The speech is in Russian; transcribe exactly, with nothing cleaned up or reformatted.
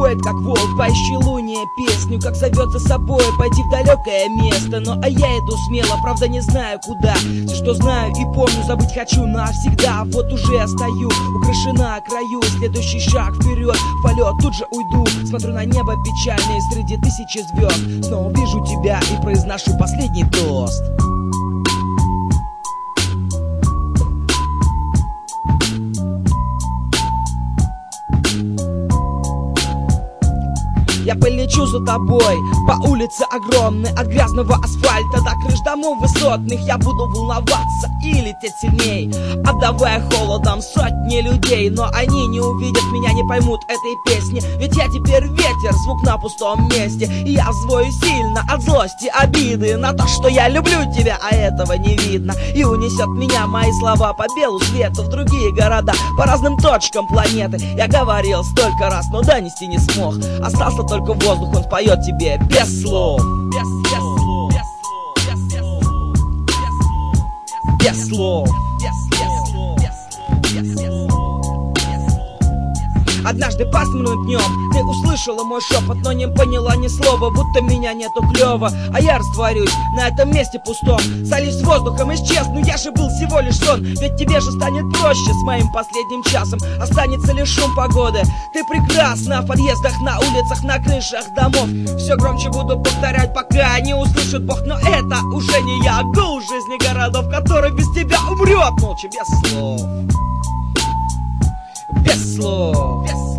воет как волк, поищи луне песню, как зовет за собой пойти в далекое место. Ну а я иду смело, правда не знаю куда. Все, что знаю и помню, забыть хочу навсегда. Вот уже я стою, украшена краю, следующий шаг вперед, в полет тут же уйду. Смотрю на небо печальное среди тысячи звезд. Снова вижу тебя и произношу последний тост. Я полечу за тобой по улице огромной, от грязного асфальта до крыш домов высотных. Я буду волноваться и лететь сильней, отдавая холодом сотни людей. Но они не увидят меня, не поймут этой песни. Ведь я теперь ветер, звук на пустом месте. И я взвою сильно от злости, обиды на то, что я люблю тебя, а этого не видно. И унесет меня мои слова по белу свету в другие города, по разным точкам планеты. Я говорил столько раз, но донести не смог. Остался только воздух, он поет тебе без слов. Без, без слов. Без слов. Однажды пасмурным днем ты услышала мой шепот, но не поняла ни слова, будто меня нету клёво. А я растворюсь на этом месте пустом, сольюсь воздухом, исчезну, я же был всего лишь сон. Ведь тебе же станет проще с моим последним часом. Останется лишь шум погоды. Ты прекрасна в подъездах, на улицах, на крышах домов. Все громче буду повторять, пока не услышит Бог. Но это уже не я, гул жизни городов, который без тебя умрет молча, без слов. Без слов.